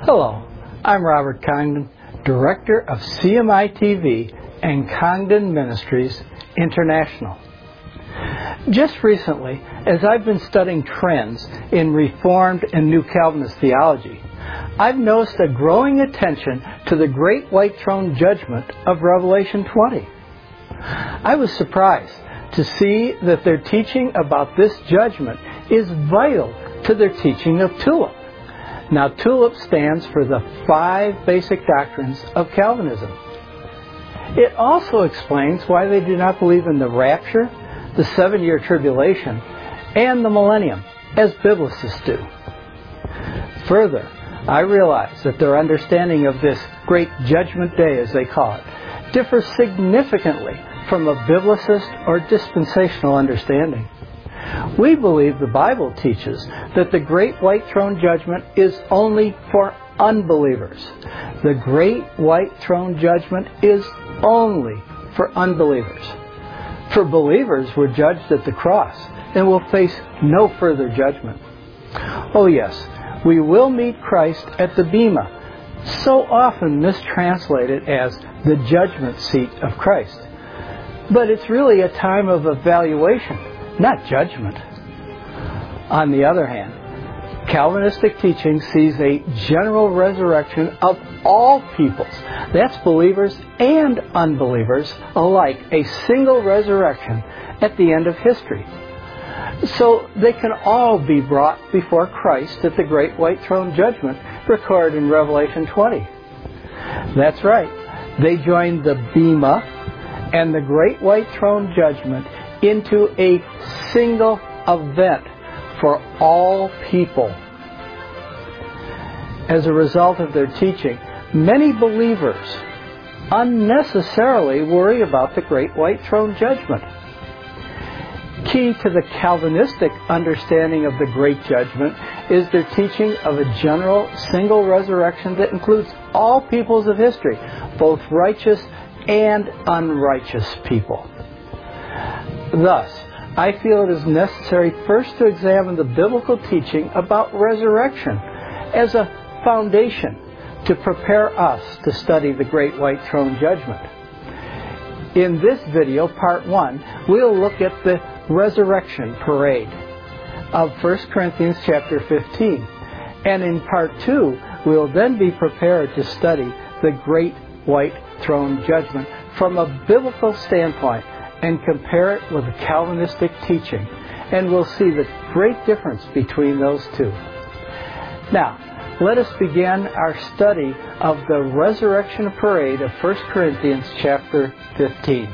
Hello, I'm Robert Congdon, Director of CMI TV and Congdon Ministries International. Just recently, as I've been studying trends in Reformed and New Calvinist theology, I've noticed a growing attention to the Great White Throne Judgment of Revelation 20. I was surprised to see that their teaching about this judgment is vital to their teaching of TULIP. Now, TULIP stands for the 5 basic doctrines of Calvinism. It also explains why they do not believe in the rapture, the 7-year tribulation, and the millennium, as biblicists do. Further, I realize that their understanding of this great judgment day, as they call it, differs significantly from a biblicist or dispensational understanding. We believe the Bible teaches that the Great White Throne Judgment is only for unbelievers. The Great White Throne Judgment is only for unbelievers. For believers, we're judged at the cross and will face no further judgment. Oh yes, we will meet Christ at the Bema, so often mistranslated as the judgment seat of Christ. But it's really a time of evaluation, not judgment. On the other hand, Calvinistic teaching sees a general resurrection of all peoples. That's believers and unbelievers alike, a single resurrection at the end of history. So they can all be brought before Christ at the Great White Throne Judgment recorded in Revelation 20. That's right. They join the Bema and the Great White Throne Judgment into a single event for all people. As a result of their teaching, many believers unnecessarily worry about the Great White Throne Judgment. Key to the Calvinistic understanding of the Great Judgment is their teaching of a general single resurrection that includes all peoples of history, both righteous and unrighteous people. Thus, I feel it is necessary first to examine the biblical teaching about resurrection as a foundation to prepare us to study the Great White Throne Judgment. In this video, part 1, we'll look at the resurrection parade of 1 Corinthians chapter 15. And in part 2, we'll then be prepared to study the Great White Throne Judgment from a biblical standpoint and compare it with the Calvinistic teaching. And we'll see the great difference between those two. Now, let us begin our study of the resurrection parade of 1 Corinthians chapter 15.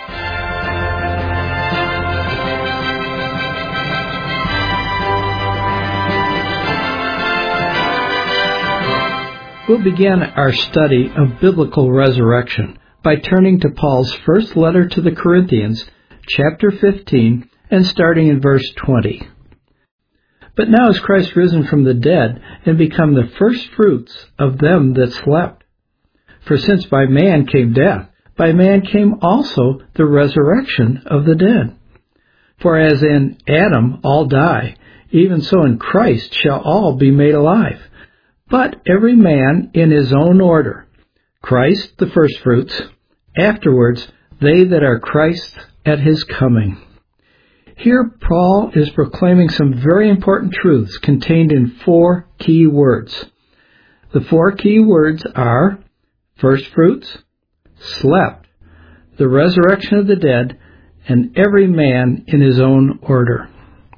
We'll begin our study of biblical resurrection by turning to Paul's first letter to the Corinthians, chapter 15, and starting in verse 20. But now is Christ risen from the dead, and become the first fruits of them that slept. For since by man came death, by man came also the resurrection of the dead. For as in Adam all die, even so in Christ shall all be made alive. But every man in his own order. Christ the firstfruits, afterwards they that are Christ's at his coming. Here Paul is proclaiming some very important truths contained in 4 key words. The 4 key words are firstfruits, slept, the resurrection of the dead, and every man in his own order.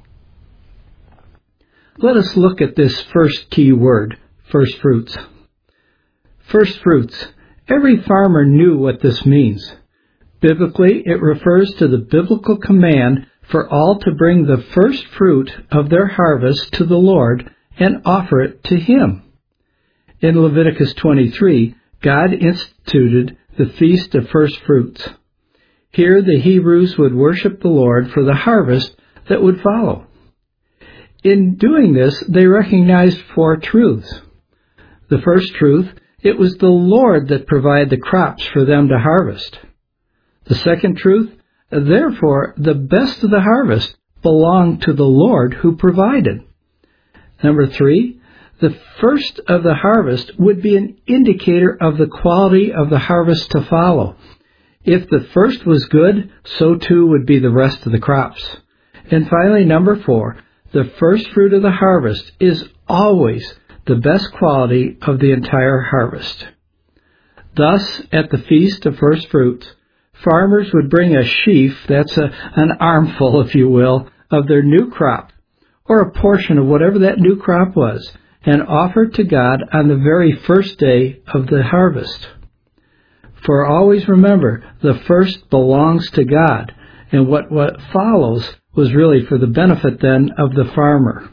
Let us look at this first key word, firstfruits. Firstfruits. Every farmer knew what this means. Biblically, it refers to the biblical command for all to bring the first fruit of their harvest to the Lord and offer it to Him. In Leviticus 23, God instituted the Feast of First Fruits. Here the Hebrews would worship the Lord for the harvest that would follow. In doing this, they recognized 4 truths. The first truth, it was the Lord that provided the crops for them to harvest. The second truth, therefore, the best of the harvest belonged to the Lord who provided. Number 3, The first of the harvest would be an indicator of the quality of the harvest to follow. If the first was good, so too would be the rest of the crops. And finally, number 4, the first fruit of the harvest is always the best quality of the entire harvest. Thus, at the Feast of First Fruits, farmers would bring a sheaf, that's an armful, if you will, of their new crop, or a portion of whatever that new crop was, and offer it to God on the very first day of the harvest. For always remember, the first belongs to God, and what follows was really for the benefit then of the farmer.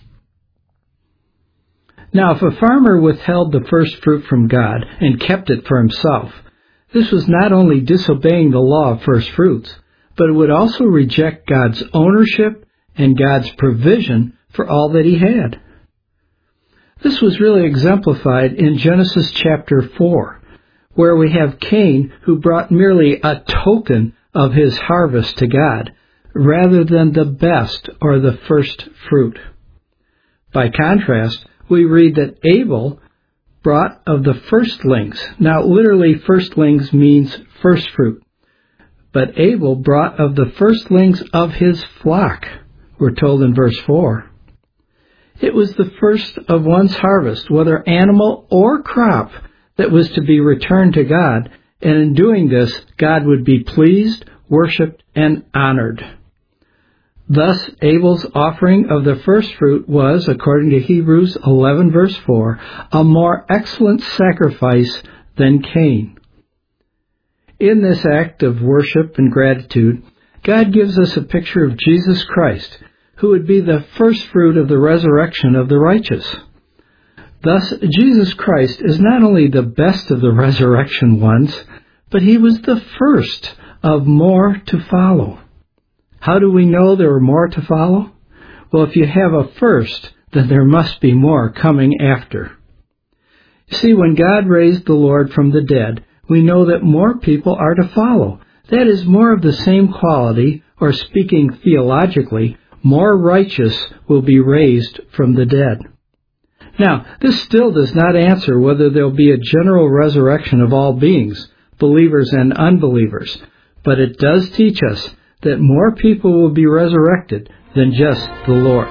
Now, if a farmer withheld the first fruit from God and kept it for himself, this was not only disobeying the law of first fruits, but it would also reject God's ownership and God's provision for all that he had. This was really exemplified in Genesis chapter 4, where we have Cain who brought merely a token of his harvest to God, rather than the best or the first fruit. By contrast, we read that Abel brought of the firstlings. Now, literally, firstlings means first fruit. But Abel brought of the firstlings of his flock, we're told in verse 4. It was the first of one's harvest, whether animal or crop, that was to be returned to God, and in doing this, God would be pleased, worshipped, and honored. Thus, Abel's offering of the first fruit was, according to Hebrews 11, verse 4, a more excellent sacrifice than Cain. In this act of worship and gratitude, God gives us a picture of Jesus Christ, who would be the first fruit of the resurrection of the righteous. Thus, Jesus Christ is not only the best of the resurrection ones, but he was the first of more to follow. How do we know there are more to follow? Well, if you have a first, then there must be more coming after. You see, when God raised the Lord from the dead, we know that more people are to follow. That is, more of the same quality, or speaking theologically, more righteous will be raised from the dead. Now, this still does not answer whether there will be a general resurrection of all beings, believers and unbelievers, but it does teach us that more people will be resurrected than just the Lord.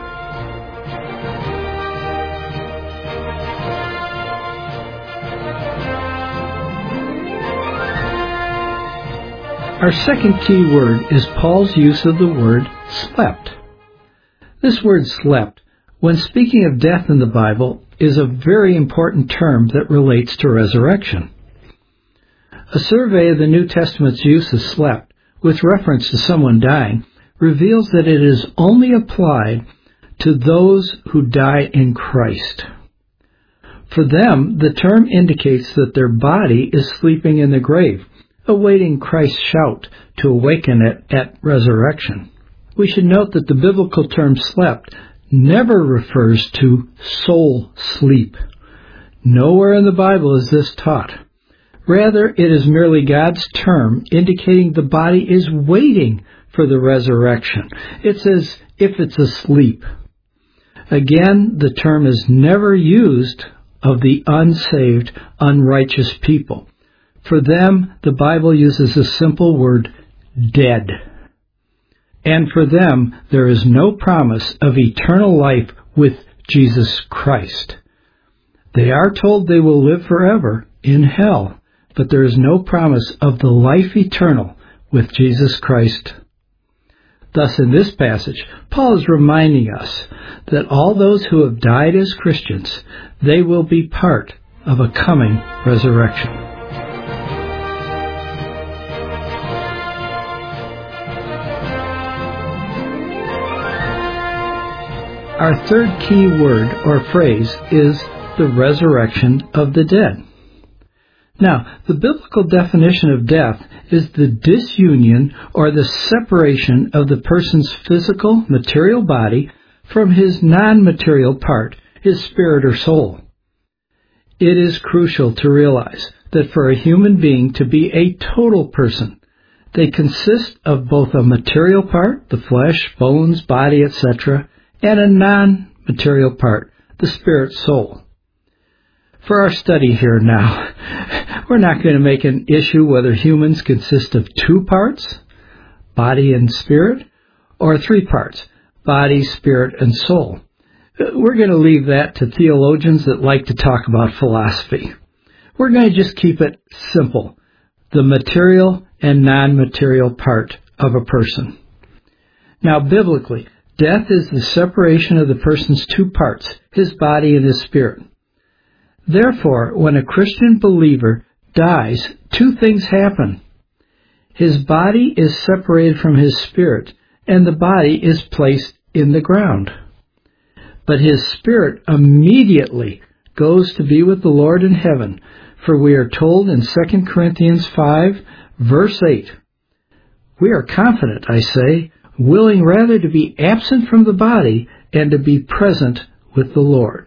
Our second key word is Paul's use of the word slept. This word slept, when speaking of death in the Bible, is a very important term that relates to resurrection. A survey of the New Testament's use of slept, with reference to someone dying, reveals that it is only applied to those who die in Christ. For them, the term indicates that their body is sleeping in the grave, awaiting Christ's shout to awaken it at resurrection. We should note that the biblical term slept never refers to soul sleep. Nowhere in the Bible is this taught. Rather, it is merely God's term indicating the body is waiting for the resurrection. It's as if it's asleep. Again, the term is never used of the unsaved, unrighteous people. For them, the Bible uses a simple word, dead. And for them, there is no promise of eternal life with Jesus Christ. They are told they will live forever in hell, but there is no promise of the life eternal with Jesus Christ. Thus, in this passage, Paul is reminding us that all those who have died as Christians, they will be part of a coming resurrection. Our third key word or phrase is the resurrection of the dead. Now, the biblical definition of death is the disunion or the separation of the person's physical, material body from his non-material part, his spirit or soul. It is crucial to realize that for a human being to be a total person, they consist of both a material part, the flesh, bones, body, etc., and a non-material part, the spirit soul. For our study here now, we're not going to make an issue whether humans consist of two parts, body and spirit, or three parts, body, spirit, and soul. We're going to leave that to theologians that like to talk about philosophy. We're going to just keep it simple, the material and non-material part of a person. Now, biblically, death is the separation of the person's two parts, his body and his spirit. Therefore, when a Christian believer dies, two things happen. His body is separated from his spirit, and the body is placed in the ground. But his spirit immediately goes to be with the Lord in heaven, for we are told in 2 Corinthians 5, verse 8, "We are confident, I say, willing rather to be absent from the body and to be present with the Lord."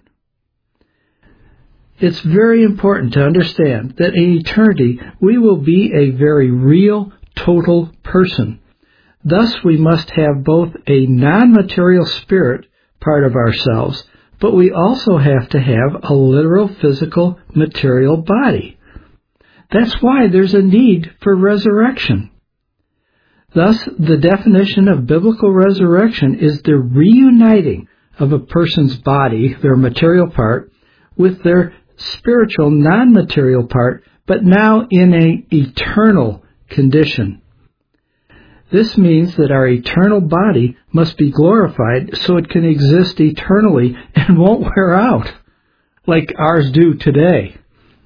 It's very important to understand that in eternity we will be a very real, total person. Thus we must have both a non-material spirit part of ourselves, but we also have to have a literal, physical, material body. That's why there's a need for resurrection. Thus, the definition of biblical resurrection is the reuniting of a person's body, their material part, with their spiritual, non-material part, but now in an eternal condition. This means that our eternal body must be glorified so it can exist eternally and won't wear out, like ours do today.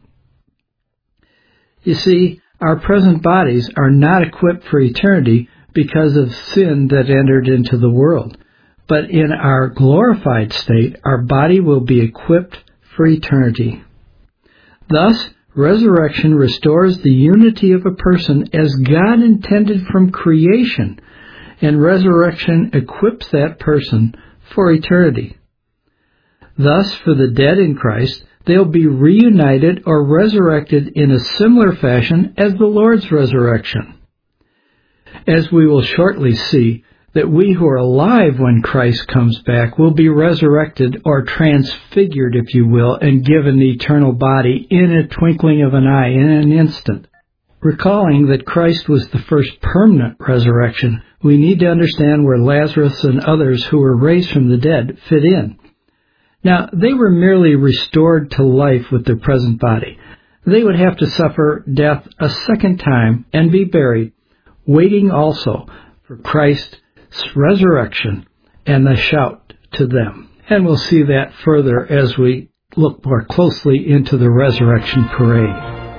You see, our present bodies are not equipped for eternity because of sin that entered into the world. But in our glorified state, our body will be equipped for eternity. Thus, resurrection restores the unity of a person as God intended from creation, and resurrection equips that person for eternity. Thus, for the dead in Christ, they'll be reunited or resurrected in a similar fashion as the Lord's resurrection. As we will shortly see, that we who are alive when Christ comes back will be resurrected or transfigured, if you will, and given the eternal body in a twinkling of an eye, in an instant. Recalling that Christ was the first permanent resurrection, we need to understand where Lazarus and others who were raised from the dead fit in. Now, they were merely restored to life with their present body. They would have to suffer death a second time and be buried, waiting also for Christ's resurrection and the shout to them. And we'll see that further as we look more closely into the resurrection parade.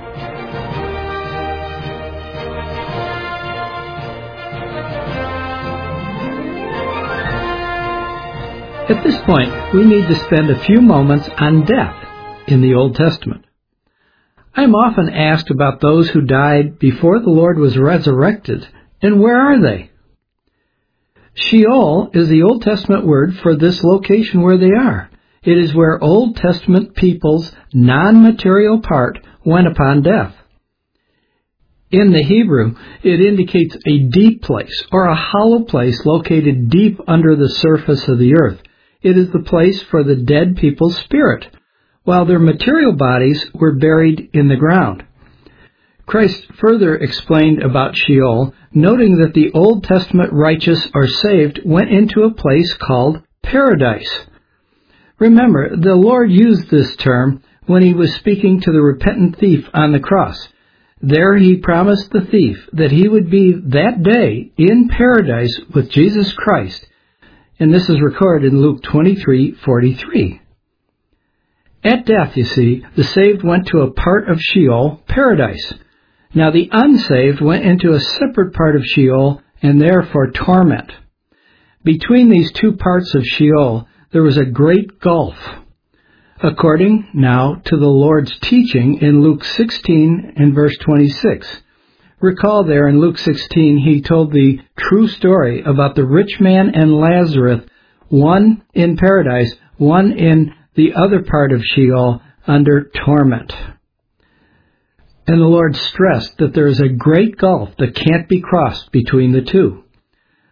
At this point, we need to spend a few moments on death in the Old Testament. I am often asked about those who died before the Lord was resurrected, and where are they? Sheol is the Old Testament word for this location where they are. It is where Old Testament people's non-material part went upon death. In the Hebrew, it indicates a deep place or a hollow place located deep under the surface of the earth. It is the place for the dead people's spirit, while their material bodies were buried in the ground. Christ further explained about Sheol, noting that the Old Testament righteous or saved went into a place called paradise. Remember, the Lord used this term when he was speaking to the repentant thief on the cross. There he promised the thief that he would be that day in paradise with Jesus Christ, and this is recorded in Luke 23:43. At death, you see, the saved went to a part of Sheol, paradise. Now the unsaved went into a separate part of Sheol, and therefore torment. Between these two parts of Sheol, there was a great gulf. According now to the Lord's teaching in Luke 16 and verse 26. Recall there in Luke 16, he told the true story about the rich man and Lazarus, one in paradise, one in the other part of Sheol under torment. And the Lord stressed that there is a great gulf that can't be crossed between the two.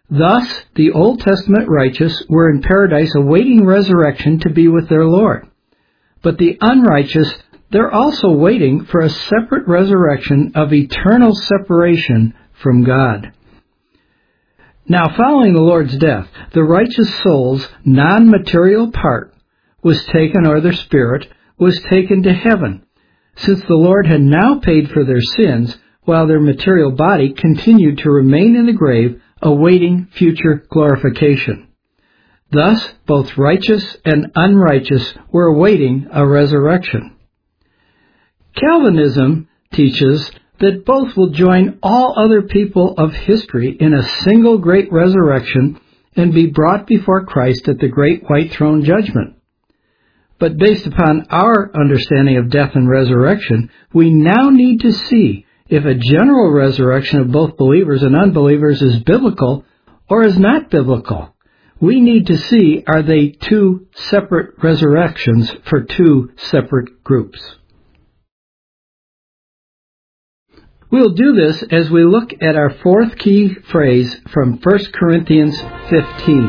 Thus, the Old Testament righteous were in paradise awaiting resurrection to be with their Lord. But the unrighteous, they're also waiting for a separate resurrection of eternal separation from God. Now, following the Lord's death, the righteous soul's non-material part was taken, or their spirit, was taken to heaven, since the Lord had now paid for their sins, while their material body continued to remain in the grave, awaiting future glorification. Thus, both righteous and unrighteous were awaiting a resurrection. Calvinism teaches that both will join all other people of history in a single great resurrection and be brought before Christ at the great white throne judgment. But based upon our understanding of death and resurrection, we now need to see if a general resurrection of both believers and unbelievers is biblical or is not biblical. We need to see, are they two separate resurrections for two separate groups? We'll do this as we look at our fourth key phrase from 1 Corinthians 15.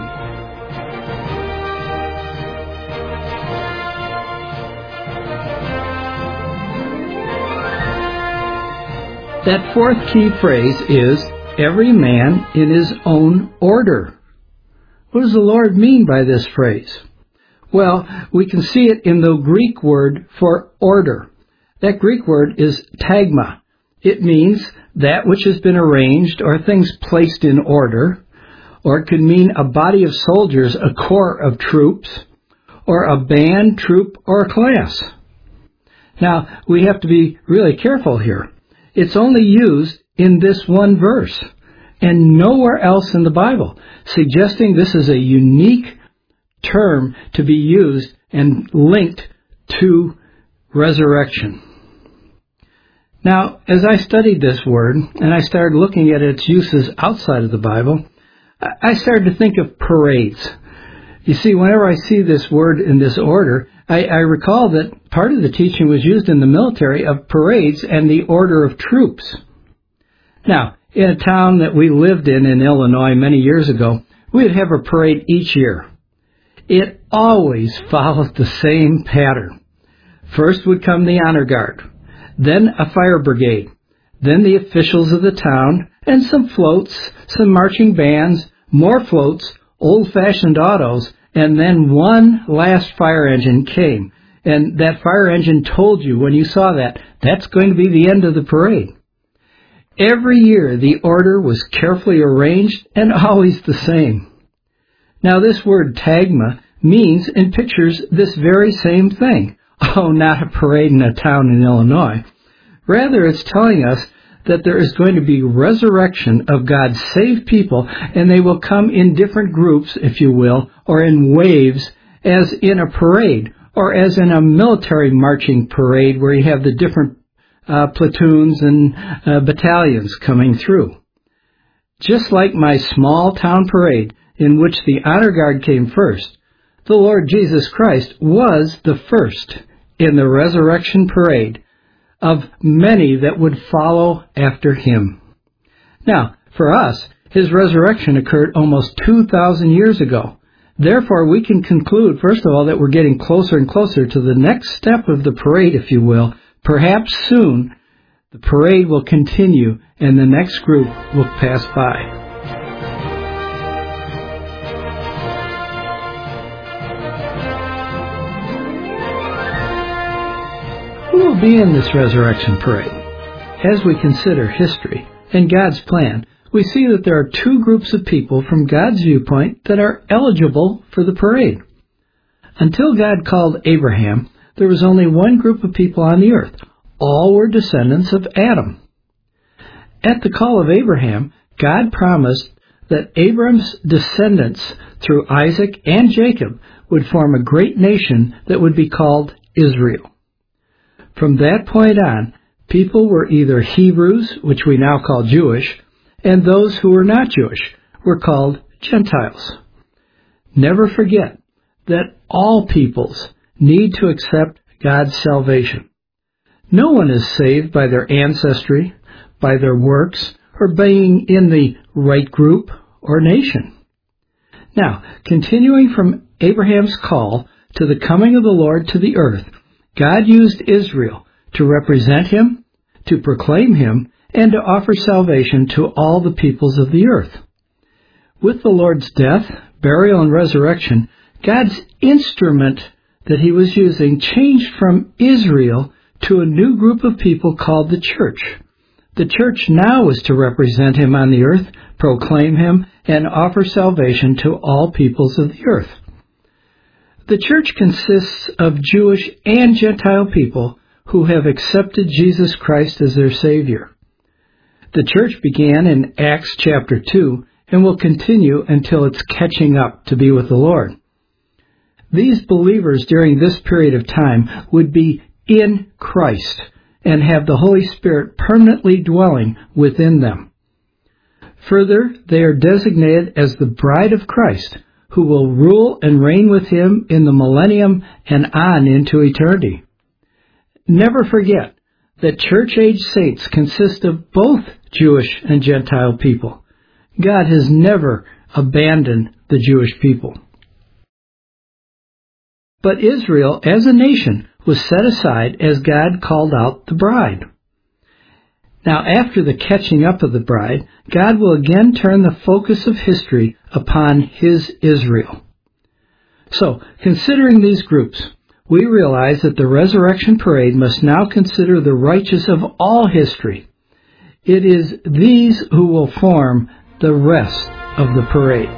That fourth key phrase is, every man in his own order. What does the Lord mean by this phrase? Well, we can see it in the Greek word for order. That Greek word is tagma. It means that which has been arranged or things placed in order, or it could mean a body of soldiers, a corps of troops, or a band, troop, or a class. Now, we have to be really careful here. It's only used in this one verse and nowhere else in the Bible, suggesting this is a unique term to be used and linked to resurrection. Now, as I studied this word, and I started looking at its uses outside of the Bible, I started to think of parades. You see, whenever I see this word in this order, I recall that part of the teaching was used in the military of parades and the order of troops. Now, in a town that we lived in Illinois many years ago, we'd have a parade each year. It always followed the same pattern. First would come the honor guard, then a fire brigade, then the officials of the town, and some floats, some marching bands, more floats, old-fashioned autos, and then one last fire engine came. And that fire engine told you when you saw that, that's going to be the end of the parade. Every year the order was carefully arranged and always the same. Now this word tagma means and pictures this very same thing. Oh, not a parade in a town in Illinois. Rather, it's telling us that there is going to be resurrection of God's saved people, and they will come in different groups, if you will, or in waves, as in a parade, or as in a military marching parade where you have the different platoons and battalions coming through. Just like my small town parade, in which the honor guard came first, the Lord Jesus Christ was the first in the resurrection parade of many that would follow after him. Now, for us, his resurrection occurred almost 2,000 years ago. Therefore, we can conclude, first of all, that we're getting closer and closer to the next step of the parade, if you will. Perhaps soon, the parade will continue and the next group will pass by. Who will be in this resurrection parade? As we consider history and God's plan, we see that there are two groups of people from God's viewpoint that are eligible for the parade. Until God called Abraham, there was only one group of people on the earth. All were descendants of Adam. At the call of Abraham, God promised that Abraham's descendants through Isaac and Jacob would form a great nation that would be called Israel. From that point on, people were either Hebrews, which we now call Jewish, and those who were not Jewish were called Gentiles. Never forget that all peoples need to accept God's salvation. No one is saved by their ancestry, by their works, or being in the right group or nation. Now, continuing from Abraham's call to the coming of the Lord to the earth, God used Israel to represent him, to proclaim him, and to offer salvation to all the peoples of the earth. With the Lord's death, burial, and resurrection, God's instrument that he was using changed from Israel to a new group of people called the church. The church now was to represent him on the earth, proclaim him, and offer salvation to all peoples of the earth. The church consists of Jewish and Gentile people who have accepted Jesus Christ as their Savior. The church began in Acts chapter 2 and will continue until it's catching up to be with the Lord. These believers during this period of time would be in Christ and have the Holy Spirit permanently dwelling within them. Further, they are designated as the bride of Christ, who will rule and reign with him in the millennium and on into eternity. Never forget that church-age saints consist of both Jewish and Gentile people. God has never abandoned the Jewish people. But Israel, as a nation, was set aside as God called out the bride. Now, after the catching up of the bride, God will again turn the focus of history upon his Israel. So, considering these groups, we realize that the resurrection parade must now consider the righteous of all history. It is these who will form the rest of the parade.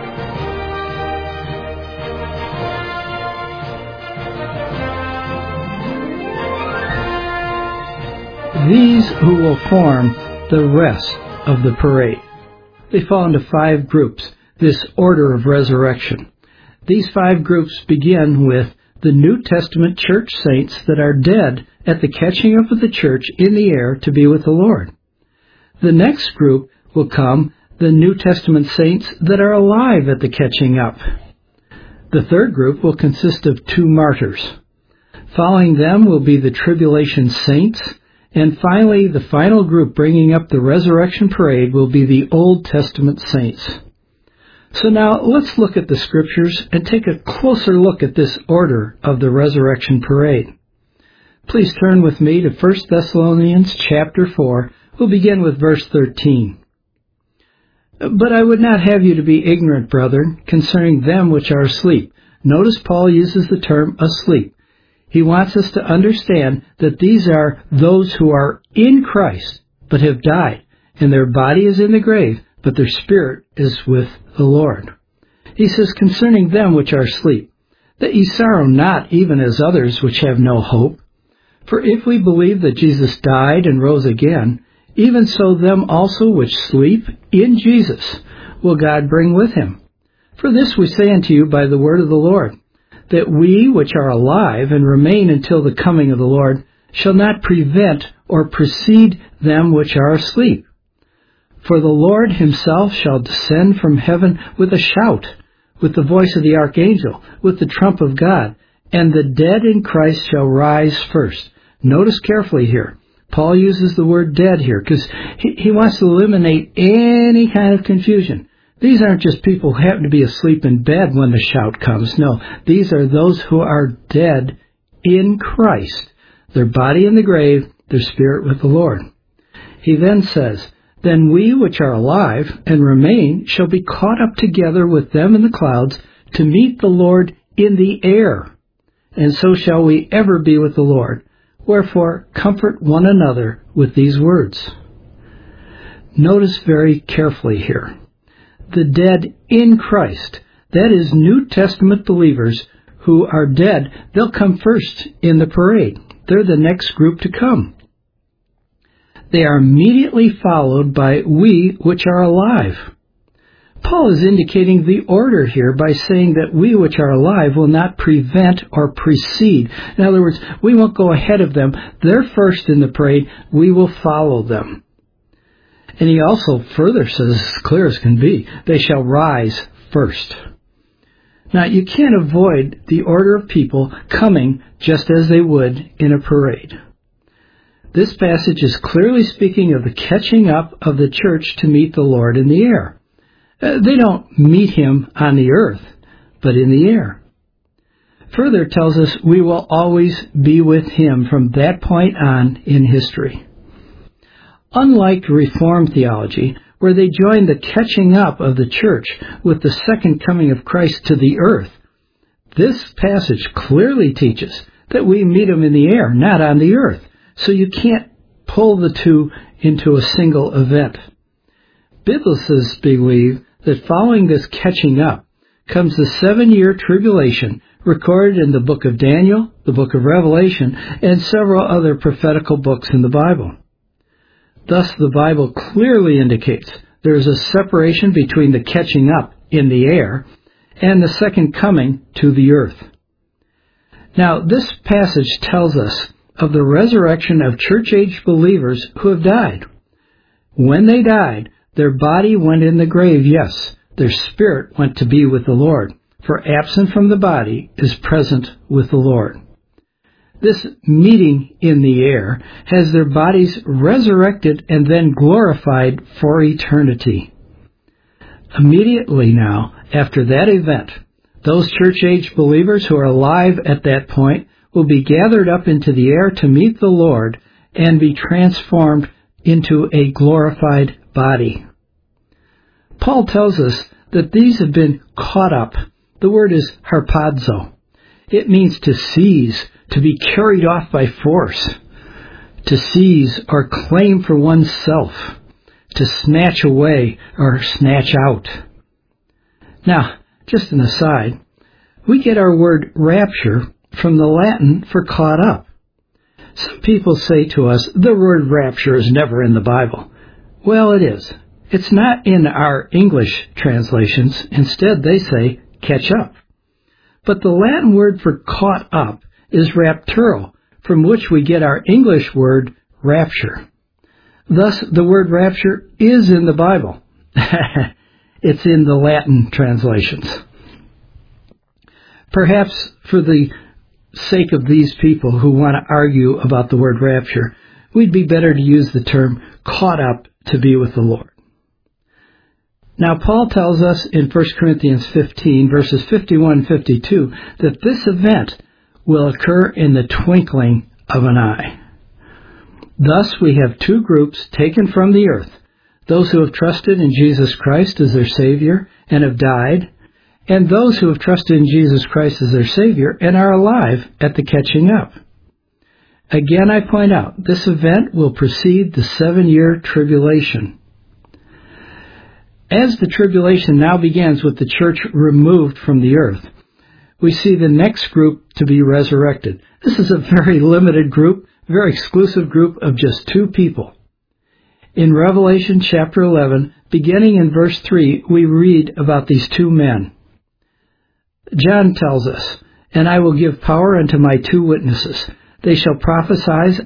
These who will form the rest of the parade. They fall into 5 groups, this order of resurrection. These 5 groups begin with the New Testament church saints that are dead at the catching up of the church in the air to be with the Lord. The next group will come the New Testament saints that are alive at the catching up. The third group will consist of 2 martyrs. Following them will be the tribulation saints. And finally, the final group bringing up the resurrection parade will be the Old Testament saints. So now, let's look at the Scriptures and take a closer look at this order of the resurrection parade. Please turn with me to 1 Thessalonians chapter 4. We'll begin with verse 13. But I would not have you to be ignorant, brethren, concerning them which are asleep. Notice Paul uses the term asleep. He wants us to understand that these are those who are in Christ, but have died, and their body is in the grave, but their spirit is with the Lord. He says, concerning them which are asleep, that ye sorrow not even as others which have no hope. For if we believe that Jesus died and rose again, even so them also which sleep in Jesus will God bring with him. For this we say unto you by the word of the Lord, that we which are alive and remain until the coming of the Lord shall not prevent or precede them which are asleep. For the Lord himself shall descend from heaven with a shout, with the voice of the archangel, with the trump of God, and the dead in Christ shall rise first. Notice carefully here. Paul uses the word dead here because he wants to eliminate any kind of confusion. These aren't just people who happen to be asleep in bed when the shout comes. No, these are those who are dead in Christ, their body in the grave, their spirit with the Lord. He then says, then we which are alive and remain shall be caught up together with them in the clouds to meet the Lord in the air. And so shall we ever be with the Lord. Wherefore, comfort one another with these words. Notice very carefully here. The dead in Christ, that is New Testament believers who are dead, they'll come first in the parade. They're the next group to come. They are immediately followed by we which are alive. Paul is indicating the order here by saying that we which are alive will not prevent or precede. In other words, we won't go ahead of them. They're first in the parade. We will follow them. And he also further says, as clear as can be, they shall rise first. Now, you can't avoid the order of people coming just as they would in a parade. This passage is clearly speaking of the catching up of the church to meet the Lord in the air. They don't meet him on the earth, but in the air. Further, it tells us we will always be with him from that point on in history. Unlike Reformed theology, where they join the catching up of the church with the second coming of Christ to the earth, this passage clearly teaches that we meet him in the air, not on the earth. So you can't pull the two into a single event. Biblicists believe that following this catching up comes the 7-year tribulation recorded in the book of Daniel, the book of Revelation, and several other prophetical books in the Bible. Thus, the Bible clearly indicates there is a separation between the catching up in the air and the second coming to the earth. Now, this passage tells us of the resurrection of church-age believers who have died. When they died, their body went in the grave, yes. Their spirit went to be with the Lord, for absent from the body is present with the Lord. This meeting in the air has their bodies resurrected and then glorified for eternity. Immediately now, after that event, those church-age believers who are alive at that point will be gathered up into the air to meet the Lord and be transformed into a glorified body. Paul tells us that these have been caught up. The word is harpazo. It means to seize, to be carried off by force, to seize or claim for oneself, to snatch away or snatch out. Now, just an aside, we get our word rapture from the Latin for caught up. Some people say to us, the word rapture is never in the Bible. Well, it is. It's not in our English translations. Instead, they say catch up. But the Latin word for caught up is rapturo, from which we get our English word rapture. Thus, the word rapture is in the Bible. It's in the Latin translations. Perhaps for the sake of these people who want to argue about the word rapture, we'd be better to use the term caught up to be with the Lord. Now, Paul tells us in 1 Corinthians 15, verses 51 and 52, that this event will occur in the twinkling of an eye. Thus, we have two groups taken from the earth, those who have trusted in Jesus Christ as their Savior and have died, and those who have trusted in Jesus Christ as their Savior and are alive at the catching up. Again, I point out, this event will precede the 7-year tribulation. As the tribulation now begins with the church removed from the earth, we see the next group to be resurrected. This is a very limited group, very exclusive group of just 2 people. In Revelation chapter 11, beginning in verse 3, we read about these 2 men. John tells us, "And I will give power unto my 2 witnesses. They shall prophesy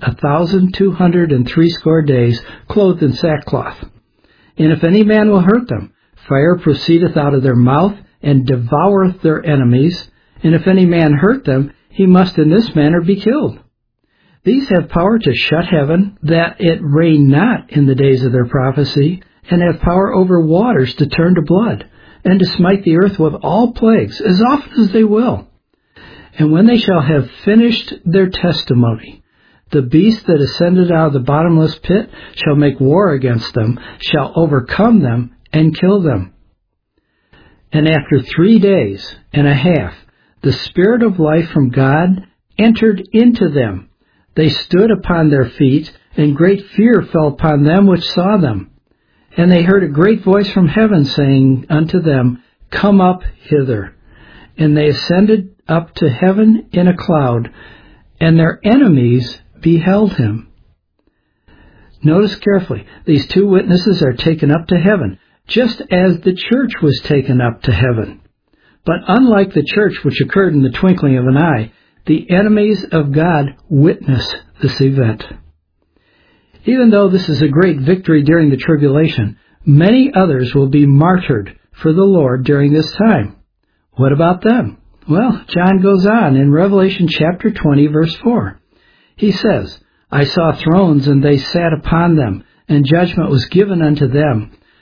1,260 days, clothed in sackcloth. And if any man will hurt them, fire proceedeth out of their mouth, and devoureth their enemies. And if any man hurt them, he must in this manner be killed. These have power to shut heaven, that it rain not in the days of their prophecy, and have power over waters to turn to blood, and to smite the earth with all plagues, as often as they will. And when they shall have finished their testimony, the beast that ascended out of the bottomless pit shall make war against them, shall overcome them, and kill them. And after 3 days and a half, the Spirit of life from God entered into them. They stood upon their feet, and great fear fell upon them which saw them. And they heard a great voice from heaven saying unto them, Come up hither. And they ascended up to heaven in a cloud, and their enemies beheld him." Notice carefully, these 2 witnesses are taken up to heaven, just as the church was taken up to heaven. But unlike the church, which occurred in the twinkling of an eye, the enemies of God witness this event. Even though this is a great victory during the tribulation, many others will be martyred for the Lord during this time. What about them? Well, John goes on in Revelation chapter 20, verse 4. He says, "I saw thrones, and they sat upon them, and judgment was given unto them.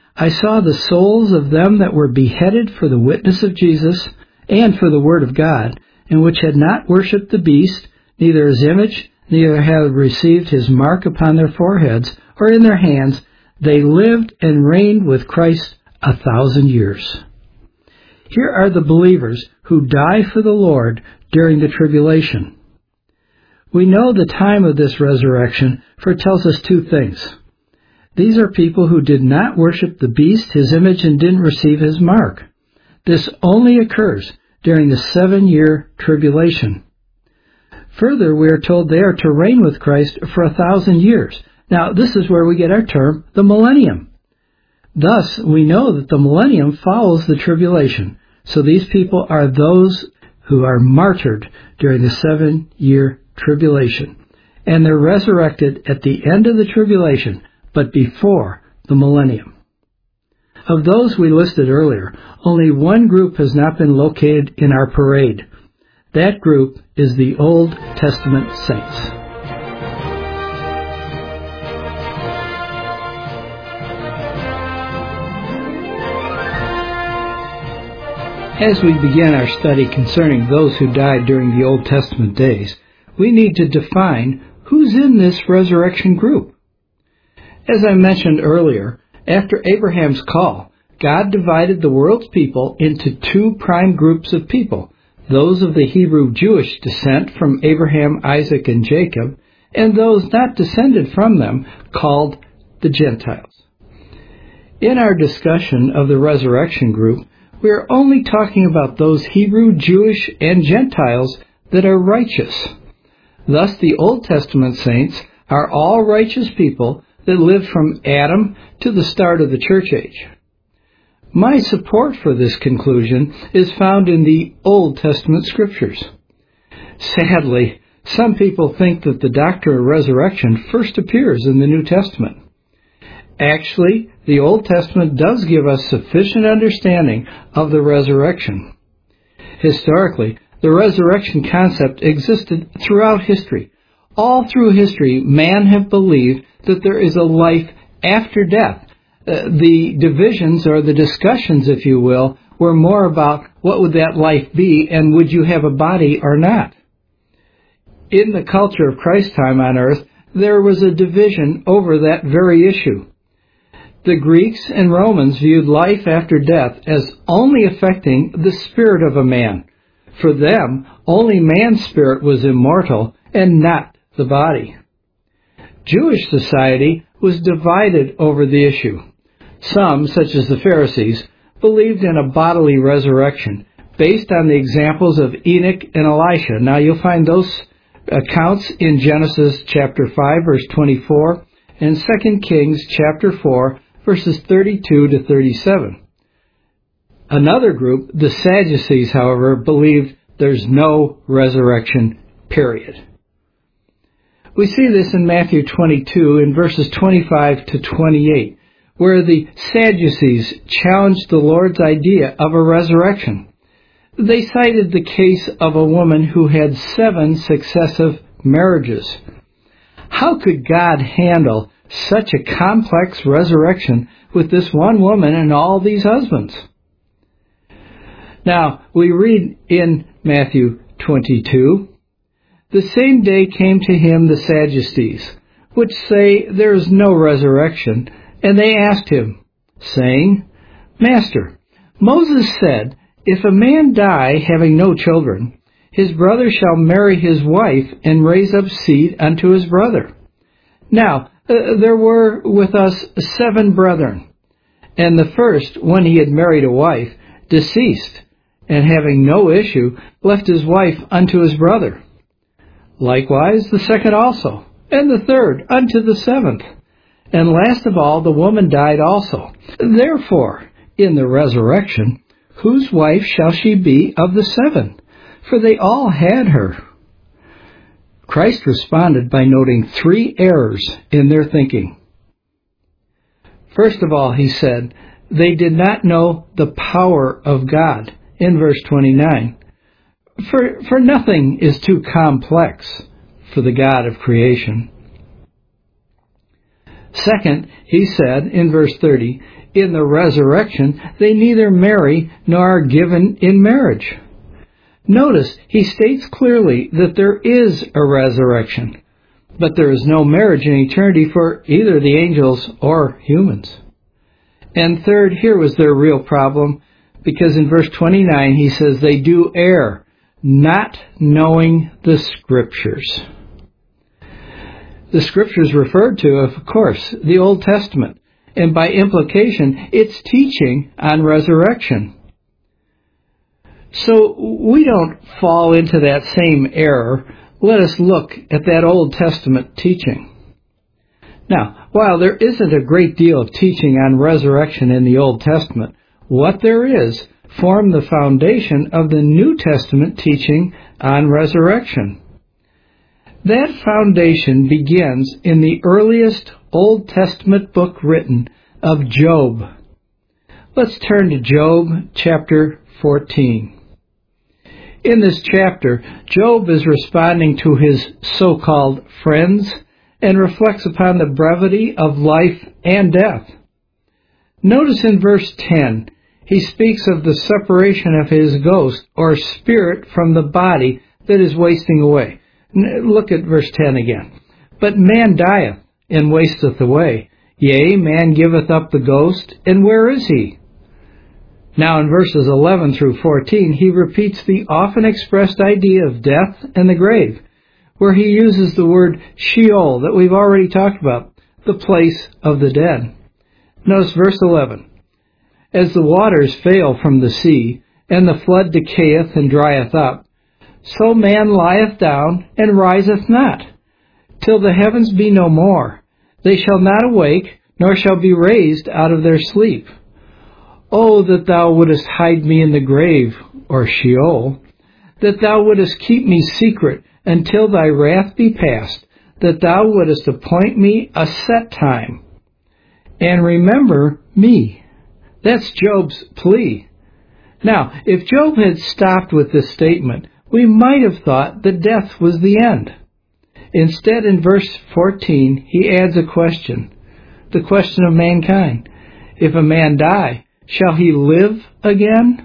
I saw the souls of them that were beheaded for the witness of Jesus and for the word of God, and which had not worshipped the beast, neither his image, neither had received his mark upon their foreheads or in their hands. They lived and reigned with Christ 1,000 years. Here are the believers who die for the Lord during the tribulation. We know the time of this resurrection, for it tells us two things. These are people who did not worship the beast, his image, and didn't receive his mark. This only occurs during the 7-year tribulation. Further, we are told they are to reign with Christ for 1,000 years. Now, this is where we get our term, the millennium. Thus, we know that the millennium follows the tribulation. So these people are those who are martyred during the 7-year tribulation. And they're resurrected at the end of the tribulation, but before the millennium. Of those we listed earlier, only one group has not been located in our parade. That group is the Old Testament saints. As we begin our study concerning those who died during the Old Testament days, we need to define who's in this resurrection group. As I mentioned earlier, after Abraham's call, God divided the world's people into two prime groups of people, those of the Hebrew Jewish descent from Abraham, Isaac, and Jacob, and those not descended from them, called the Gentiles. In our discussion of the resurrection group, we are only talking about those Hebrew, Jewish, and Gentiles that are righteous. Thus, the Old Testament saints are all righteous people that lived from Adam to the start of the church age. My support for this conclusion is found in the Old Testament scriptures. Sadly, some people think that the doctrine of resurrection first appears in the New Testament. Actually, the Old Testament does give us sufficient understanding of the resurrection. Historically, the resurrection concept existed throughout history. All through history, man have believed that there is a life after death. The divisions, or the discussions, if you will, were more about what would that life be and would you have a body or not. In the culture of Christ's time on earth, there was a division over that very issue. The Greeks and Romans viewed life after death as only affecting the spirit of a man. For them, only man's spirit was immortal and not the body. Jewish society was divided over the issue. Some, such as the Pharisees, believed in a bodily resurrection based on the examples of Enoch and Elisha. Now you'll find those accounts in Genesis chapter 5, verse 24, and 2 Kings chapter 4, verses 32 to 37. Another group, the Sadducees, however, believed there's no resurrection, period. We see this in Matthew 22 in verses 25 to 28, where the Sadducees challenged the Lord's idea of a resurrection. They cited the case of a woman who had 7 successive marriages. How could God handle such a complex resurrection with this one woman and all these husbands? Now, we read in Matthew 22, "The same day came to him the Sadducees, which say there is no resurrection, and they asked him, saying, Master, Moses said, if a man die having no children, his brother shall marry his wife and raise up seed unto his brother. Now, there were with us 7 brethren, and the first, when he had married a wife, deceased, and having no issue, left his wife unto his brother. Likewise the second also, and the third unto the 7th. And last of all, the woman died also. Therefore, in the resurrection, whose wife shall she be of the 7? For they all had her." Christ responded by noting 3 errors in their thinking. First of all, he said, they did not know the power of God, in verse 29. For nothing is too complex for the God of creation. Second, he said in verse 30, in the resurrection, they neither marry nor are given in marriage. Notice, he states clearly that there is a resurrection, but there is no marriage in eternity for either the angels or humans. And third, here was their real problem, because in verse 29 he says they do err, not knowing the Scriptures. The Scriptures referred to, of course, the Old Testament, and by implication, it's teaching on resurrection. So we don't fall into that same error. Let us look at that Old Testament teaching. Now, while there isn't a great deal of teaching on resurrection in the Old Testament, what there is formed the foundation of the New Testament teaching on resurrection. That foundation begins in the earliest Old Testament book written of Job. Let's turn to Job chapter 14. In this chapter, Job is responding to his so-called friends and reflects upon the brevity of life and death. Notice in verse 10, he speaks of the separation of his ghost or spirit from the body that is wasting away. Look at verse 10 again. But man dieth and wasteth away. Yea, man giveth up the ghost, and where is he? Now in verses 11 through 14, he repeats the often expressed idea of death and the grave, where he uses the word Sheol that we've already talked about, the place of the dead. Notice verse 11. As the waters fail from the sea, and the flood decayeth and drieth up, so man lieth down and riseth not, till the heavens be no more. They shall not awake, nor shall be raised out of their sleep. Oh, that thou wouldest hide me in the grave, or Sheol, that thou wouldest keep me secret until thy wrath be past, that thou wouldest appoint me a set time, and remember me. That's Job's plea. Now, if Job had stopped with this statement, we might have thought that death was the end. Instead, in verse 14, he adds a question, the question of mankind. If a man die, shall he live again?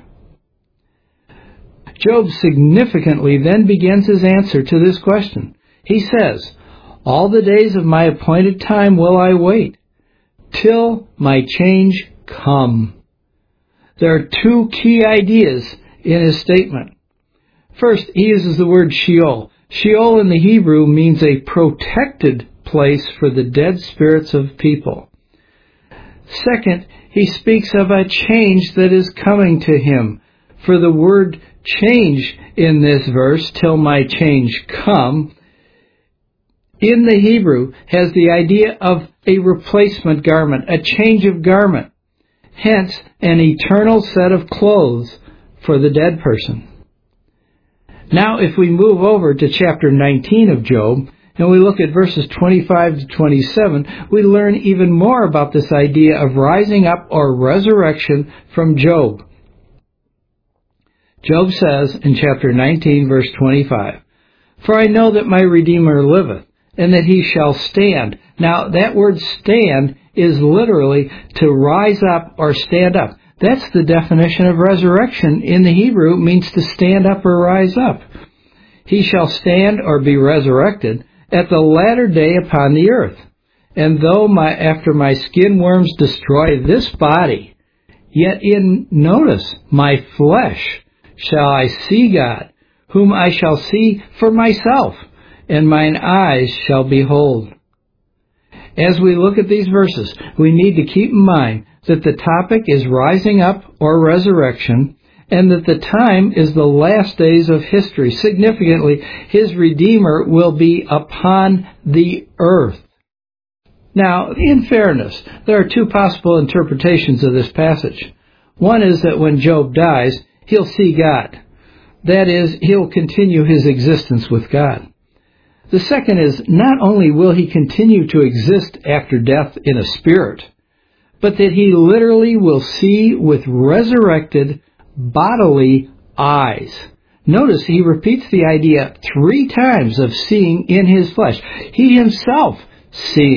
Job significantly then begins his answer to this question. He says, all the days of my appointed time will I wait, till my change come. There are two key ideas in his statement. First, he uses the word Sheol. Sheol in the Hebrew means a protected place for the dead spirits of people. Second, he speaks of a change that is coming to him. For the word change in this verse, till my change come, in the Hebrew has the idea of a replacement garment, a change of garment. Hence, an eternal set of clothes for the dead person. Now, if we move over to chapter 19 of Job, and we look at verses 25 to 27, we learn even more about this idea of rising up or resurrection from Job. Job says in chapter 19, verse 25, For I know that my Redeemer liveth, and that he shall stand. Now, that word stand is literally to rise up or stand up. That's the definition of resurrection in the Hebrew. It means to stand up or rise up. He shall stand or be resurrected at the latter day upon the earth. And though after my skin worms destroy this body, yet notice, my flesh shall I see God, whom I shall see for myself, and mine eyes shall behold. As we look at these verses, we need to keep in mind that the topic is rising up or resurrection, and that the time is the last days of history. Significantly, his Redeemer will be upon the earth. Now, in fairness, there are two possible interpretations of this passage. One is that when Job dies, he'll see God. That is, he'll continue his existence with God. The second is, not only will he continue to exist after death in a spirit, but that he literally will see with resurrected bodily eyes. Notice he repeats the idea 3 times of seeing in his flesh. He himself seeing.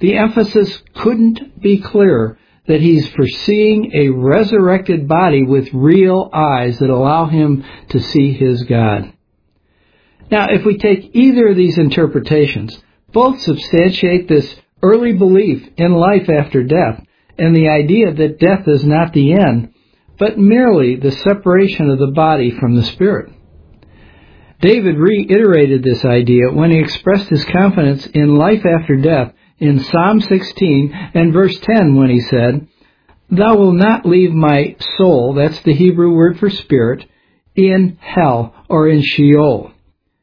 The emphasis couldn't be clearer that he's foreseeing a resurrected body with real eyes that allow him to see his God. Now, if we take either of these interpretations, both substantiate this early belief in life after death and the idea that death is not the end, but merely the separation of the body from the spirit. David reiterated this idea when he expressed his confidence in life after death in Psalm 16 and verse 10 when he said, "Thou wilt not leave my soul," that's the Hebrew word for spirit, "in hell," or in Sheol.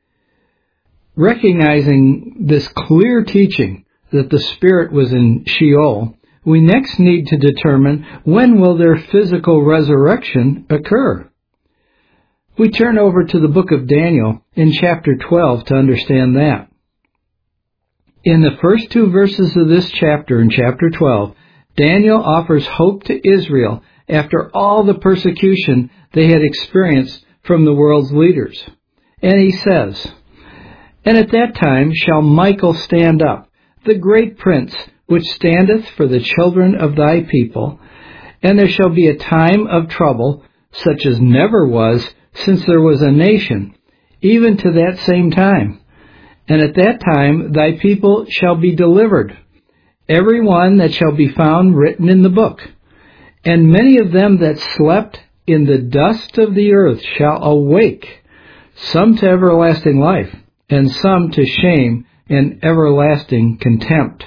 Recognizing this clear teaching that the spirit was in Sheol, we next need to determine when will their physical resurrection occur. We turn over to the book of Daniel in chapter 12 to understand that. In the first 2 verses of this chapter, in chapter 12, Daniel offers hope to Israel after all the persecution they had experienced from the world's leaders. And he says, "And at that time shall Michael stand up, the great prince, which standeth for the children of thy people, and there shall be a time of trouble, such as never was, since there was a nation, even to that same time. And at that time thy people shall be delivered, every one that shall be found written in the book. And many of them that slept in the dust of the earth shall awake, some to everlasting life, and some to shame and everlasting contempt."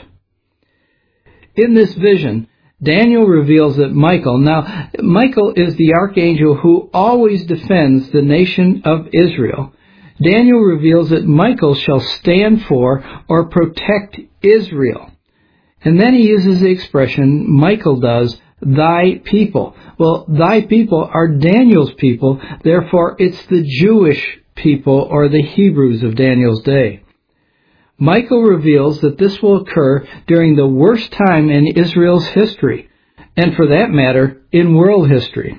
In this vision, Daniel reveals that Michael is the archangel who always defends the nation of Israel. Daniel reveals that Michael shall stand for or protect Israel. And then he uses the expression, Michael does, "thy people." Well, thy people are Daniel's people, therefore it's the Jewish people or the Hebrews of Daniel's day. Michael reveals that this will occur during the worst time in Israel's history, and for that matter, in world history.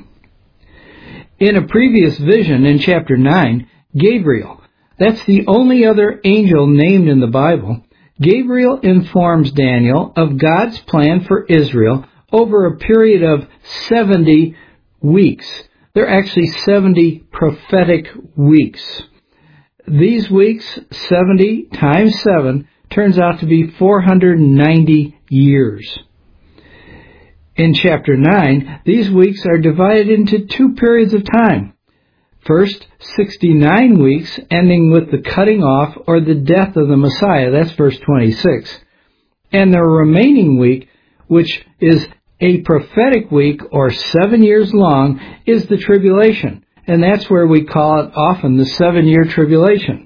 In a previous vision in chapter 9, Gabriel, that's the only other angel named in the Bible, Gabriel informs Daniel of God's plan for Israel over a period of 70 weeks. They're actually 70 prophetic weeks. These weeks, 70 times 7, turns out to be 490 years. In chapter 9, these weeks are divided into 2 periods of time. First, 69 weeks, ending with the cutting off or the death of the Messiah. That's verse 26. And the remaining week, which is a prophetic week or 7 years long, is the tribulation. And that's where we call it often the 7-year tribulation.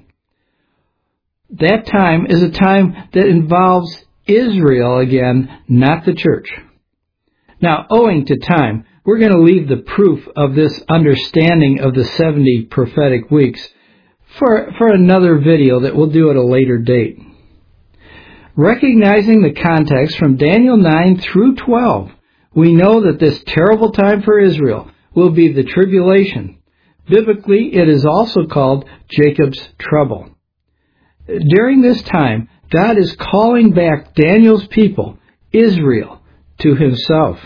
That time is a time that involves Israel again, not the church. Now, owing to time, we're going to leave the proof of this understanding of the 70 prophetic weeks for another video that we'll do at a later date. Recognizing the context from Daniel 9 through 12, we know that this terrible time for Israel will be the tribulation. Biblically, it is also called Jacob's trouble. During this time, God is calling back Daniel's people, Israel, to himself.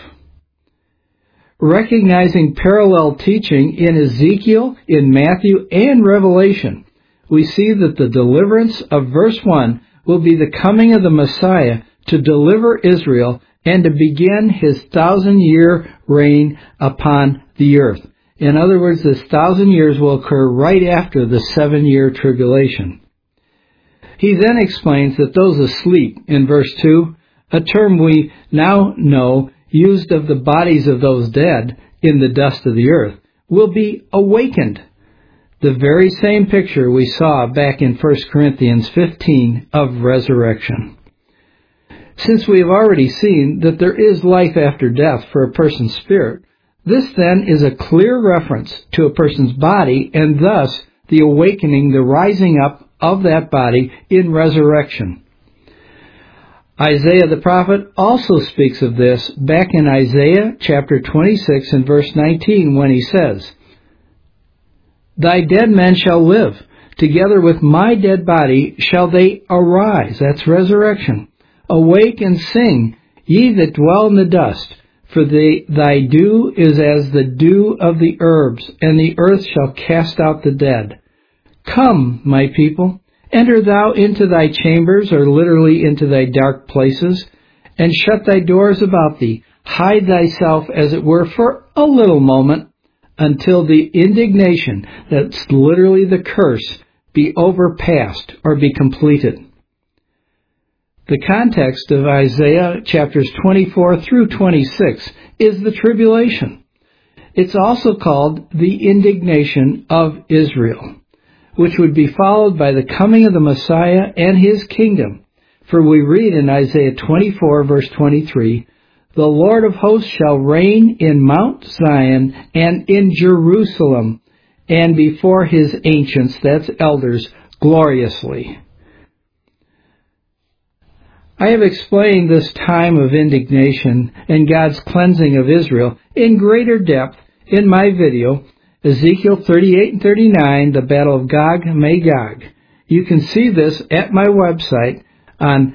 Recognizing parallel teaching in Ezekiel, in Matthew, and Revelation, we see that the deliverance of verse 1 will be the coming of the Messiah to deliver Israel and to begin his 1,000-year reign upon the earth. In other words, this 1,000 years will occur right after the 7-year tribulation. He then explains that those asleep, in verse 2, a term we now know used of the bodies of those dead in the dust of the earth, will be awakened. The very same picture we saw back in 1 Corinthians 15 of resurrection. Since we have already seen that there is life after death for a person's spirit, this then is a clear reference to a person's body and thus the awakening, the rising up of that body in resurrection. Isaiah the prophet also speaks of this back in Isaiah chapter 26 and verse 19 when he says, "Thy dead men shall live, together with my dead body shall they arise." That's resurrection. Awake and sing, ye that dwell in the dust, for thy dew is as the dew of the herbs, and the earth shall cast out the dead. Come, my people, enter thou into thy chambers, or literally into thy dark places, and shut thy doors about thee. Hide thyself, as it were, for a little moment, until the indignation, that's literally the curse, be overpassed or be completed. The context of Isaiah chapters 24 through 26 is the tribulation. It's also called the indignation of Israel, which would be followed by the coming of the Messiah and his kingdom. For we read in Isaiah 24, verse 23, "The Lord of hosts shall reign in Mount Zion and in Jerusalem, and before his ancients," that's elders, "gloriously." I have explained this time of indignation and God's cleansing of Israel in greater depth in my video, Ezekiel 38 and 39, the Battle of Gog and Magog. You can see this at my website on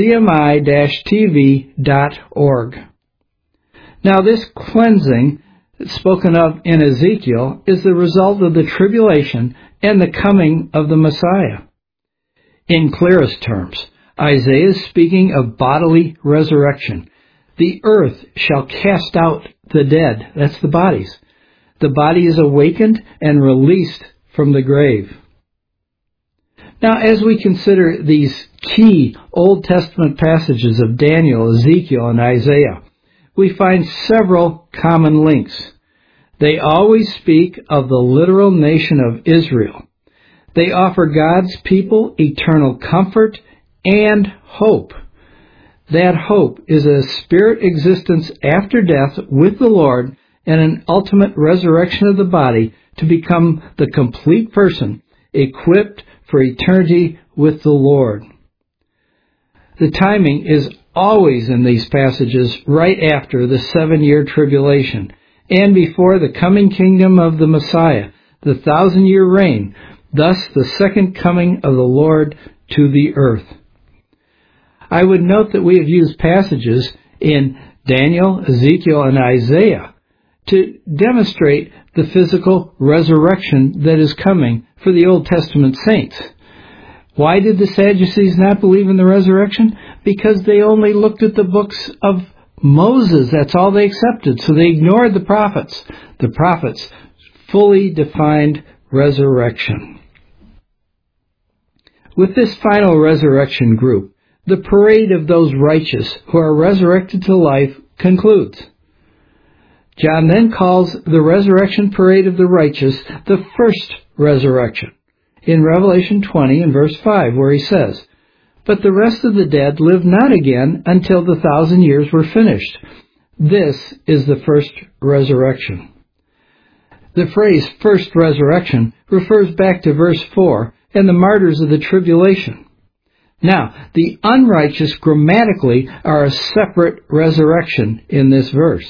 cmi-tv.org. Now, this cleansing spoken of in Ezekiel is the result of the tribulation and the coming of the Messiah. In clearest terms, Isaiah is speaking of bodily resurrection. The earth shall cast out the dead. That's the bodies. The body is awakened and released from the grave. Now, as we consider these key Old Testament passages of Daniel, Ezekiel, and Isaiah, we find several common links. They always speak of the literal nation of Israel. They offer God's people eternal comfort and hope. That hope is a spirit existence after death with the Lord and an ultimate resurrection of the body to become the complete person equipped for eternity with the Lord. The timing is always in these passages right after the 7-year tribulation and before the coming kingdom of the Messiah, the 1,000-year reign, thus the second coming of the Lord to the earth. I would note that we have used passages in Daniel, Ezekiel, and Isaiah to demonstrate the physical resurrection that is coming for the Old Testament saints. Why did the Sadducees not believe in the resurrection? Because they only looked at the books of Moses. That's all they accepted. So they ignored the prophets. The prophets fully defined resurrection. With this final resurrection group, the parade of those righteous who are resurrected to life concludes. John then calls the resurrection parade of the righteous the first resurrection in Revelation 20 and verse 5, where he says, "But the rest of the dead live not again until the 1,000 years were finished." This is the first resurrection. The phrase first resurrection refers back to verse 4 and the martyrs of the tribulation. Now, the unrighteous grammatically are a separate resurrection in this verse.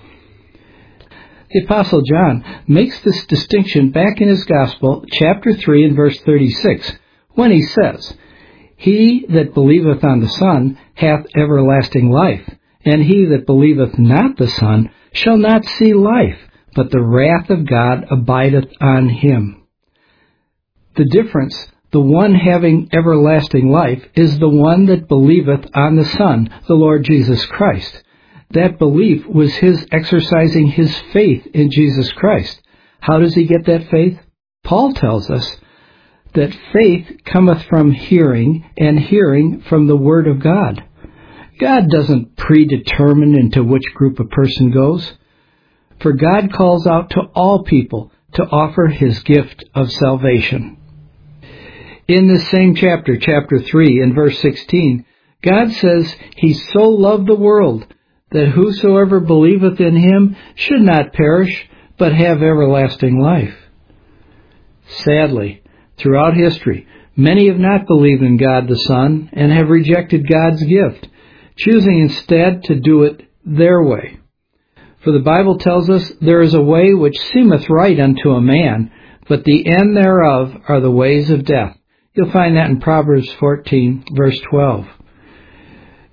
The Apostle John makes this distinction back in his Gospel, chapter 3 and verse 36, when he says, "He that believeth on the Son hath everlasting life, and he that believeth not the Son shall not see life, but the wrath of God abideth on him." The difference, the one having everlasting life, is the one that believeth on the Son, the Lord Jesus Christ. That belief was his exercising his faith in Jesus Christ. How does he get that faith? Paul tells us that faith cometh from hearing, and hearing from the Word of God. God doesn't predetermine into which group a person goes, for God calls out to all people to offer his gift of salvation. In this same chapter, chapter 3, and verse 16, God says he so loved the world that whosoever believeth in him should not perish, but have everlasting life. Sadly, throughout history, many have not believed in God the Son and have rejected God's gift, choosing instead to do it their way. For the Bible tells us, "There is a way which seemeth right unto a man, but the end thereof are the ways of death." You'll find that in Proverbs 14, verse 12.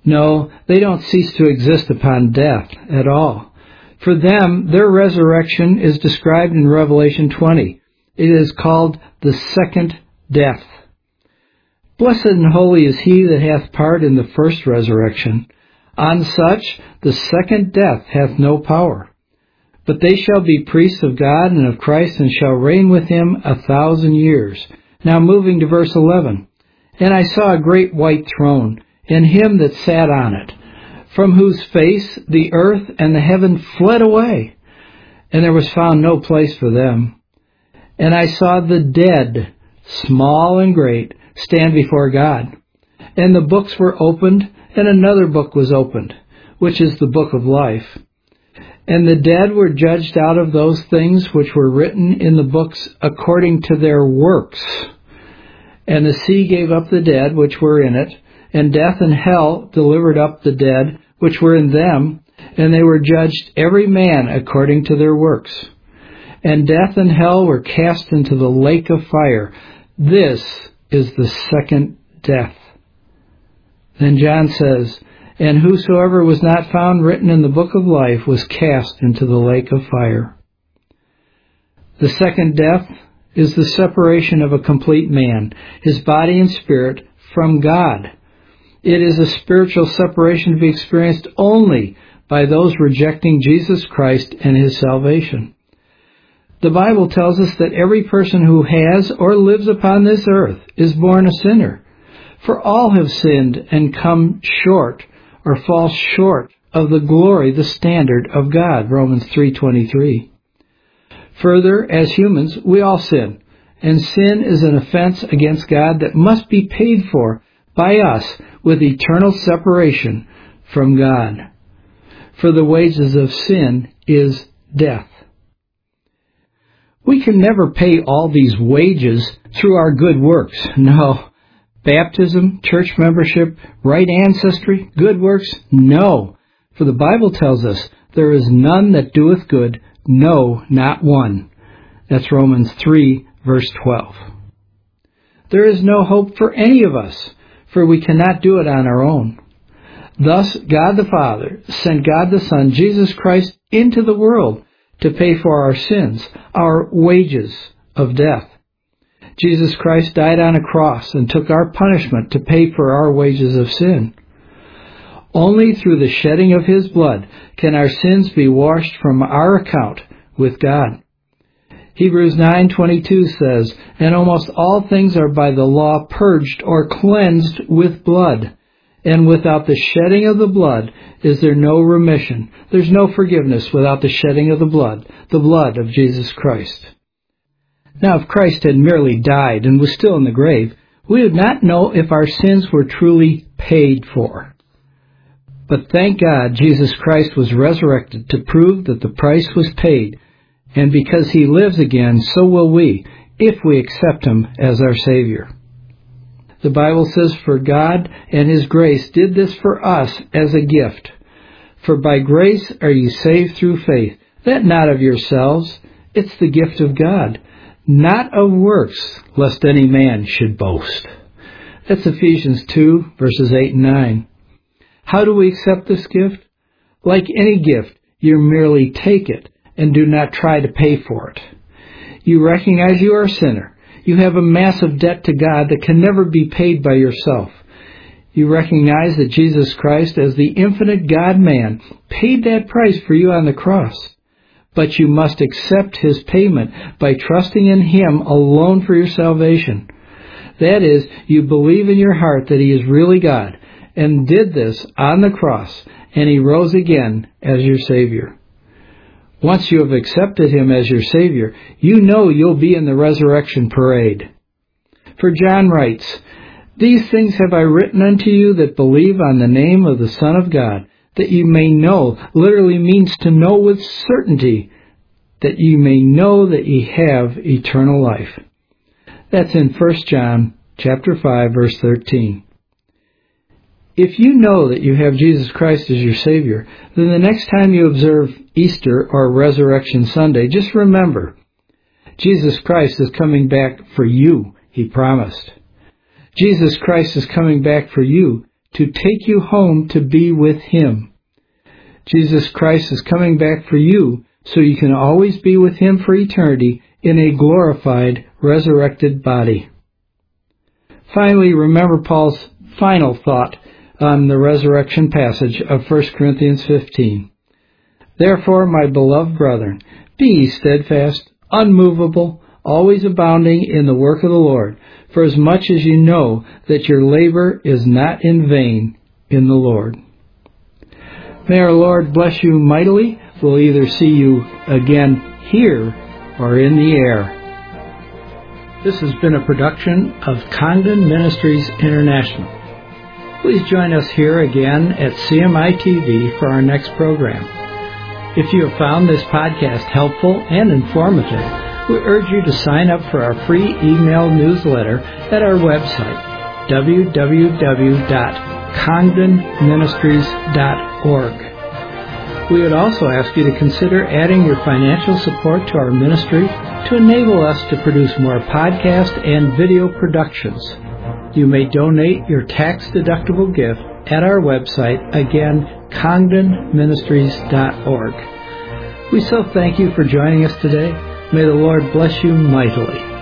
No, they don't cease to exist upon death at all. For them, their resurrection is described in Revelation 20. It is called the second death. Blessed and holy is he that hath part in the first resurrection. On such the second death hath no power. But they shall be priests of God and of Christ, and shall reign with him 1,000 years. Now moving to verse 11. And I saw a great white throne, and him that sat on it, from whose face the earth and the heaven fled away, and there was found no place for them. And I saw the dead, small and great, stand before God. And the books were opened, and another book was opened, which is the book of life. And the dead were judged out of those things which were written in the books according to their works. And the sea gave up the dead which were in it, and death and hell delivered up the dead which were in them, and they were judged every man according to their works. And death and hell were cast into the lake of fire. This is the second death. Then John says, and whosoever was not found written in the book of life was cast into the lake of fire. The second death is the separation of a complete man, his body and spirit, from God. It is a spiritual separation to be experienced only by those rejecting Jesus Christ and his salvation. The Bible tells us that every person who has or lives upon this earth is born a sinner. For all have sinned and come short or fall short of the glory, the standard of God, Romans 3:23. Further, as humans, we all sin, and sin is an offense against God that must be paid for by us with eternal separation from God. For the wages of sin is death. We can never pay all these wages through our good works. No. Baptism, church membership, right ancestry, good works? No. For the Bible tells us, there is none that doeth good, no, not one. That's Romans 3, verse 12. There is no hope for any of us, for we cannot do it on our own. Thus, God the Father sent God the Son, Jesus Christ, into the world to pay for our sins, our wages of death. Jesus Christ died on a cross and took our punishment to pay for our wages of sin. Only through the shedding of his blood can our sins be washed from our account with God. Hebrews 9:22 says, and almost all things are by the law purged or cleansed with blood. And without the shedding of the blood is there no remission. There's no forgiveness without the shedding of the blood of Jesus Christ. Now, if Christ had merely died and was still in the grave, we would not know if our sins were truly paid for. But thank God Jesus Christ was resurrected to prove that the price was paid, and because he lives again, so will we, if we accept him as our Savior. The Bible says, for God and his grace did this for us as a gift. For by grace are you saved through faith, that not of yourselves, it's the gift of God, not of works, lest any man should boast. That's Ephesians 2, verses 8 and 9. How do we accept this gift? Like any gift, you merely take it and do not try to pay for it. You recognize you are a sinner. You have a massive debt to God that can never be paid by yourself. You recognize that Jesus Christ, as the infinite God-man, paid that price for you on the cross. But you must accept his payment by trusting in him alone for your salvation. That is, you believe in your heart that he is really God and did this on the cross, and he rose again as your Savior. Once you have accepted him as your Savior, you know you'll be in the resurrection parade. For John writes, these things have I written unto you that believe on the name of the Son of God, that you may know, literally means to know with certainty, that you may know that ye have eternal life. That's in 1 John chapter 5, verse 13. If you know that you have Jesus Christ as your Savior, then the next time you observe Easter or Resurrection Sunday, just remember, Jesus Christ is coming back for you, he promised. Jesus Christ is coming back for you to take you home to be with Him. Jesus Christ is coming back for you so you can always be with Him for eternity in a glorified, resurrected body. Finally, remember Paul's final thought on the resurrection passage of 1 Corinthians 15. Therefore, my beloved brethren, be ye steadfast, unmovable, always abounding in the work of the Lord, for as much as you know that your labor is not in vain in the Lord. May our Lord bless you mightily. We'll either see you again here or in the air. This has been a production of Congdon Ministries International. Please join us here again at CMI TV for our next program. If you have found this podcast helpful and informative, we urge you to sign up for our free email newsletter at our website, www.congdonministries.org. We would also ask you to consider adding your financial support to our ministry to enable us to produce more podcast and video productions. You may donate your tax-deductible gift at our website, again, congdonministries.org. We so thank you for joining us today. May the Lord bless you mightily.